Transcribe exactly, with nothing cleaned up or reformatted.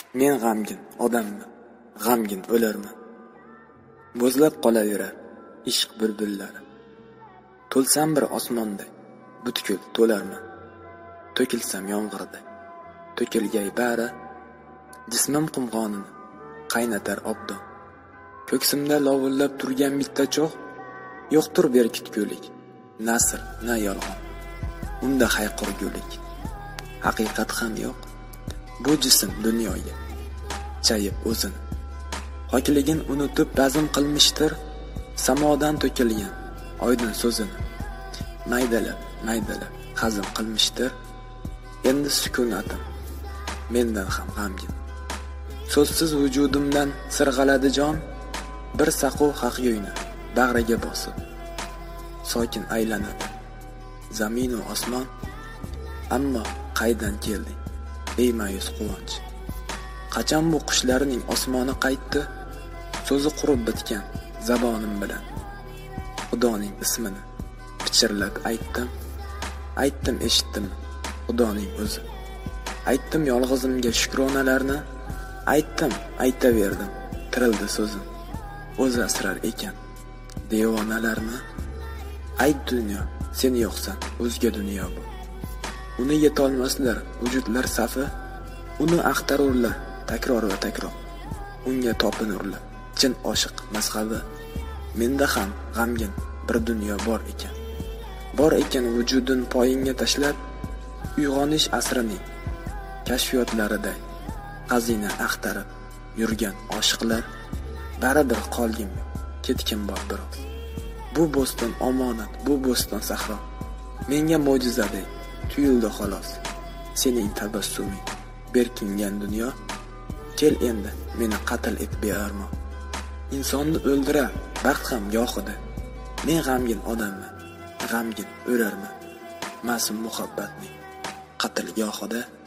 Men g'amgin odamman, g'amgin o'larman. Bo'zlab qolaverar ishq bulbullari. To'lsam bir osmonday, butkul to'larman. To'kilsam yomg'irday, to'kilgay bari, jismim qumg'onini qaynatar obdon. Ko'ksimda lovullab turgan bitta cho'g', yo'qtur berkitgulik, nasr na yolg'on. Unda hayqirgulik, haqiqat ham yo'q. Bu jism dunyoga chayib o'zini, hokligin unutib bazm qilmishdir samodan to'kilgan oydin so'zini. Maydalab, maydalab hazm qilmishdir endi sukunatim mendan ham g'amgin. So'zsiz vujudimdan sirg'aladi jon, bir saqu haqyo'yni bag'riga bosib. Sokin aylanadi zamin va osmon, ammo qaydan kelding ey ma'yus quvonch? Qachon bu qushlarning osmoni qaytdi, so'zi qurib bitgan zabonim bilan. Xudoning ismini pichirlab aytdim, aytdim eshitdim Xudoning o'zi. Aytdim yolg'izimga shukronalarni, aytdim aytaverdim tirildi so'zim. O'zi asrar ekan devonalarni. Ayt dunyo, sen yo'qsan, o'zga dunyo bu. Uni yetolmaslar vujudlar safi, uni axtarurlar takror va takror. Unga topinurlar chin oshiq mazhabi. Menda ham g'amgin bir dunyo bor ekan. Bor ekan vujudin poyinga tashlab, uyg'onish asrining kashfiyotlariday xazina axtarib yurgan oshiqlar. Baribir qolgim yo'q, ketkim bor biroz. Bu bo'ston omonat, bu bo'ston sahro. Menga mo'jizadek tuyuldi xolos. Sening tabassuming berkingan dunyo. Kel endi meni qatl et bearmon. Insonni o'ldirar baxt ham gohida. Men g'amgin odamman, g'amgin o'larman. Ma'sum muhabbatning qatl gohida.